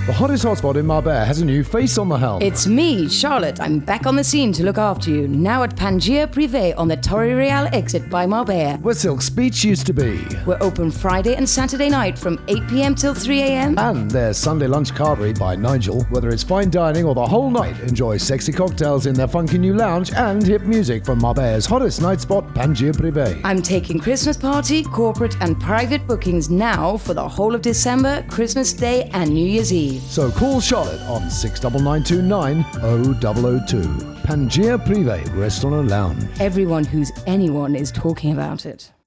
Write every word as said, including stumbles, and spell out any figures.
The hottest hotspot in Marbella has a new face on the helm. It's me, Charlotte. I'm back on the scene to look after you, now at Pangaea Privé on the Torre Real exit by Marbella. Where Silk's Beach used to be. We're open Friday and Saturday night from eight p.m. till three a.m. And there's Sunday Lunch Carvery by Nigel. Whether it's fine dining or the whole night, enjoy sexy cocktails in their funky new lounge and hip music from Marbella's hottest night spot, Pangaea Privé. I'm taking Christmas party, corporate and private bookings now for the whole of December, Christmas Day and New Year's Eve. So call Charlotte on six nine nine two nine oh zero zero two. Pangaea Privé Restaurant and Lounge. Everyone who's anyone is talking about it.